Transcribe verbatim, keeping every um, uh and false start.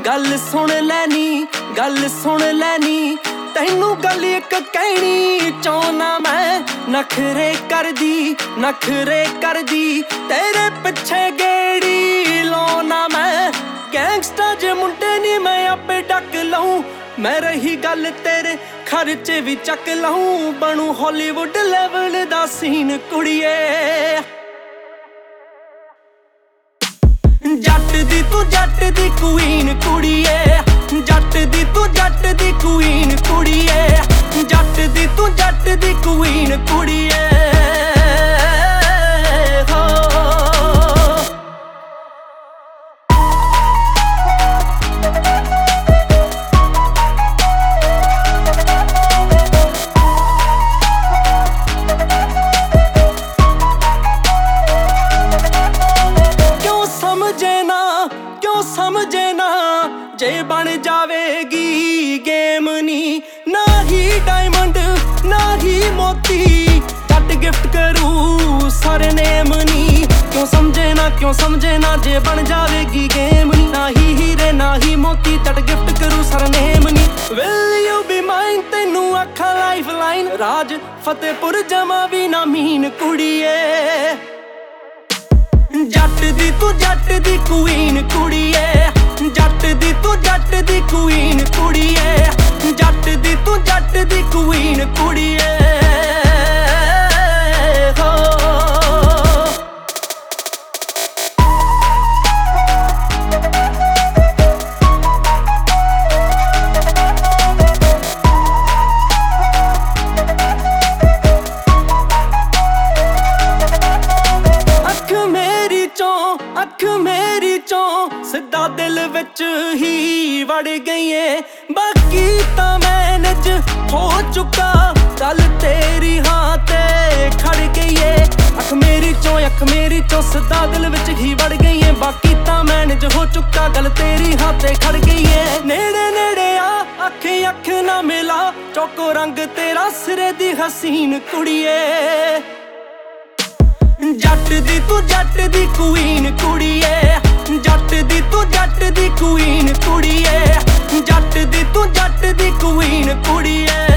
गल सुन लैनी गल सुन लैनी तैनू गल इक कहनी चाहना मैं नखरे कर दी नखरे कर दी तेरे पिछे गेड़ी लाना मैं गैंगस्टर जे मुंडे नी मैं आपे डक लाऊं मैं रही गल तेरे खर्चे भी चक लाऊं बनू हॉलीवुड लेवल दा सीन कुड़िए जट दी तू जट दी क्वीन कुड़िए जट दी तू जट दी क्वीन कुड़िए जट दी तू जट दी क्वीन कुड़िए समझे ना जे बन जावेगी गेम नी ना ही डायमंड ना ही मोती जट गिफ्ट करूं सरनेम नी क्यों समझे ना क्यों समझे ना जे बन जावेगी गेम नी ना ही हीरे ना ही मोती जट गिफ्ट करूं सरनेम नी विल यू बी माइन तैनू आखा लाइफ लाइन राज फतेहपुर जमा भी ना मीन कुड़िए जट दी तू जट दी क्वीन कुड़िए जट दी तू जट दी क्वीन कुड़िए जट दी तू जट दी क्वीन कुड़िए अख मेरी चों सिद्धा दिल विच ही वड़ गई है बाकी तां मैनेज हो चुका गल तेरी हां ते खड़ गई है अख मेरी चों अख मेरी चों सिद्धा दिल विच ही वड़ गई है बाकी तां मैनेज हो चुका गल तेरी हां ते खड़ गई है नेड़े नेड़े आ अख अख ना मिला चौको रंग तेरा सिरे दी हसीन कुड़िए जट दी तू जट दी क्वीन कुड़िए जट दी तू जट दी क्वीन कुड़िए जट दी तू जट दी क्वीन कुड़िए